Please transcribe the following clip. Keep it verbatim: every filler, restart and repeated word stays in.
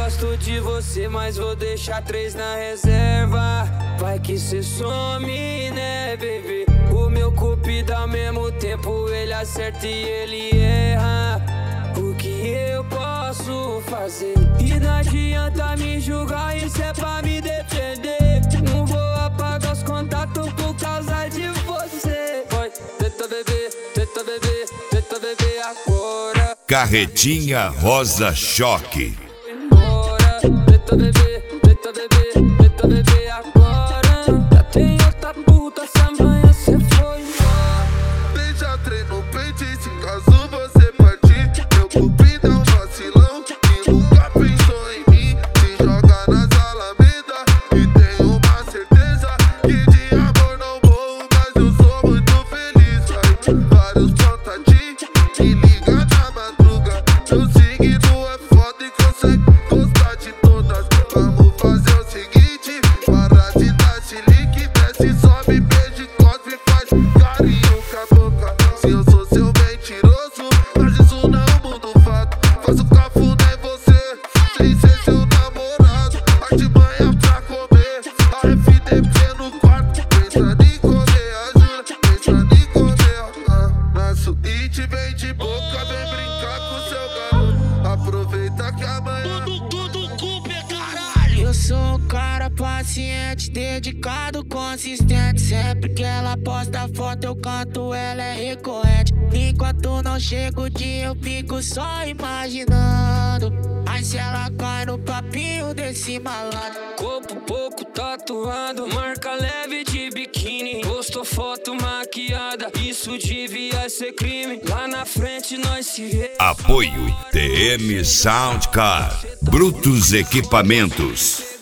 gosto de você, mas vou deixar três na reserva. Vai que cê some, né, baby? O meu cupido ao mesmo tempo ele acerta e ele erra. O que eu posso fazer? E não adianta me julgar, isso é pra me defender. Não vou apagar os contatos por causa de você. Vai, tenta beber, tenta beber, tenta beber agora. Carretinha Rosa Choque. Embora, tenta beber, tenta beber, tenta beber agora. Já tem outra puta, essa manhã cê foi embora. Beija trem no peito e se caso você partir, meu cupido é um vacilão que nunca pensou em mim. Se joga nas alamedas e tenho uma certeza que de amor não morro, mas eu sou muito feliz. Vai, vários contatinhos, me liga na madruga. Seu signo é foda e consegue gostar de todas. Vamos fazer o seguinte, para de dar chilique, desce, sobe, beijo, cospe, faz carinho com a boca. Se eu sou seu mentiroso, mas isso não muda o fato. Faço cafuné em você, sem ser seu namorado. Artimanha pra comer, a F D P no quarto. Pensando em comer a Jura, pensando em comer ah, na suíte, vem de boca, vem brincar com seu garoto. Aproveita que amanhã Tudo, tudo culpa, caralho. Eu sou um cara paciente, dedicado, consistente. Sempre que ela posta foto eu canto, ela é recorrente. Enquanto não chega o dia eu fico só imaginando. Aí se ela cai no papinho desse malandro. Corpo pouco tatuado, marca leve de biquíni. Postou foto maquiada, isso devia ser crime. Lá na frente nós se vê. Apoio T M Soundcar, Brutus Equipamentos.